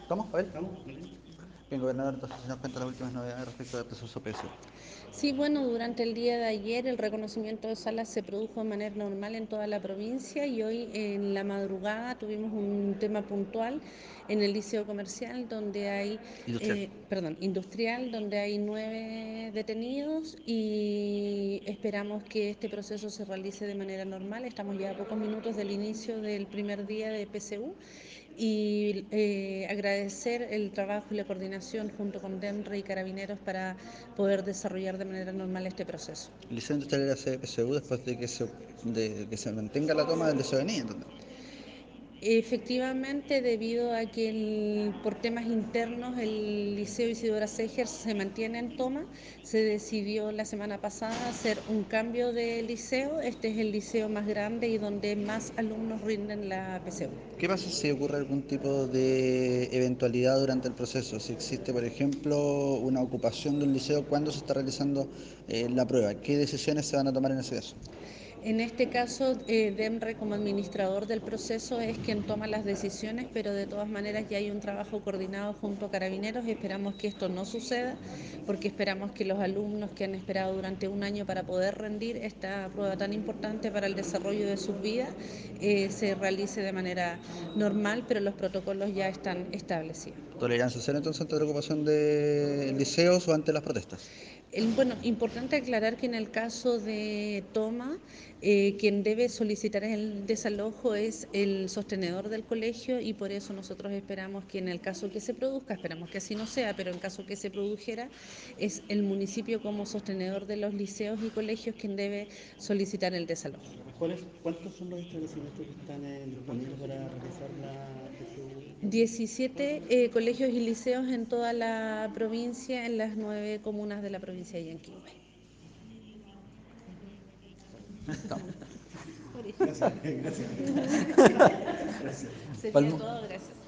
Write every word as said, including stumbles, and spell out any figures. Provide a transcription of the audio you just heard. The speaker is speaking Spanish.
¿Cómo, Abel? Bien, gobernador, entonces se nos cuenta las últimas novedades respecto del proceso P S U. Sí, bueno, durante el día de ayer el reconocimiento de salas se produjo de manera normal en toda la provincia y hoy en la madrugada tuvimos un tema puntual en el Liceo Comercial donde hay, Industrial. eh, perdón, industrial, donde hay nueve detenidos y esperamos que este proceso se realice de manera normal. Estamos ya a pocos minutos del inicio del primer día de P S U y eh, agradecer el trabajo y la coordinación junto con DENRE y Carabineros para poder desarrollar de manera normal este proceso. El Liceo Industrial era sede de P S U después de que se, de que se mantenga la toma del Liceo de Niña, ¿entendés? Efectivamente, debido a que el, por temas internos el Liceo Isidora Seger se mantiene en toma, se decidió la semana pasada hacer un cambio de liceo. Este es el liceo más grande y donde más alumnos rinden la P S U. ¿Qué pasa si ocurre algún tipo de eventualidad durante el proceso? Si existe, por ejemplo, una ocupación de un liceo cuando se está realizando eh, la prueba, ¿qué decisiones se van a tomar en ese caso? En este caso, eh, DEMRE como administrador del proceso es quien toma las decisiones, pero de todas maneras ya hay un trabajo coordinado junto a Carabineros y esperamos que esto no suceda, porque esperamos que los alumnos que han esperado durante un año para poder rendir esta prueba tan importante para el desarrollo de sus vidas eh, se realice de manera normal, pero los protocolos ya están establecidos. ¿Tolerancia cero entonces ante la ocupación de liceos o ante las protestas? El, bueno, importante aclarar que en el caso de toma, eh, quien debe solicitar el desalojo es el sostenedor del colegio y por eso nosotros esperamos que en el caso que se produzca, esperamos que así no sea, pero en caso que se produjera, es el municipio como sostenedor de los liceos y colegios quien debe solicitar el desalojo. ¿Cuáles, ¿Cuántos son los establecimientos que están eh, disponibles para realizar la P S U? diecisiete eh, colegios y liceos en toda la provincia, en las nueve comunas de la provincia de Yanquihue. Estamos. Gracias, gracias. Gracias. Sería Palmo. todo, gracias.